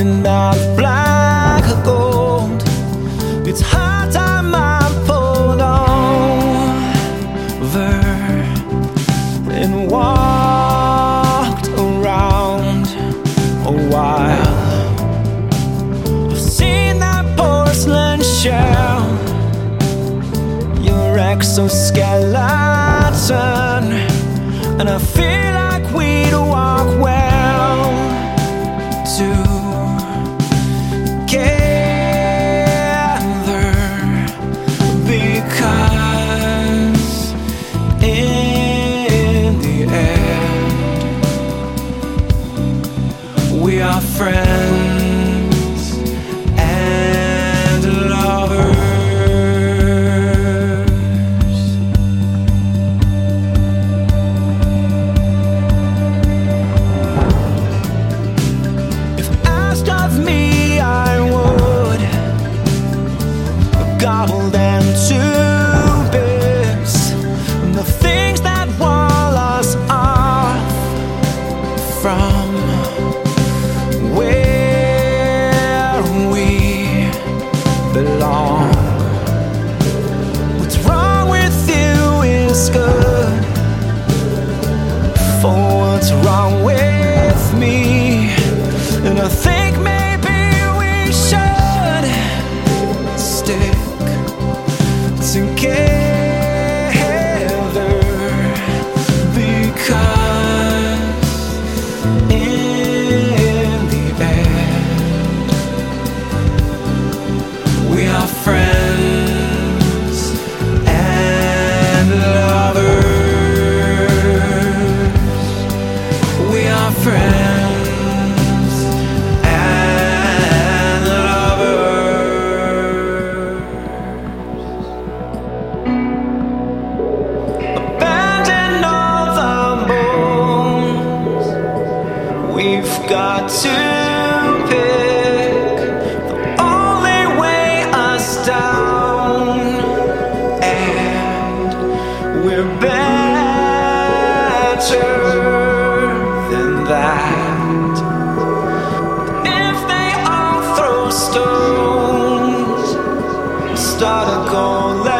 coming out black gold. It's hard time I pulled over and walked around a while. I've seen that porcelain shell, your exoskeleton, and I feel like we'd walk well together, because in the end we are friends and lovers. Of me, I would gobble them to bits, and the things that wall us off from where we belong. What's wrong with you is good for what's wrong with me, and I think maybe we should stick together, because in the end we are friends and lovers. We are friends. We've got to pick the only way us down, and we're better than that. If they all throw stones, start a goal.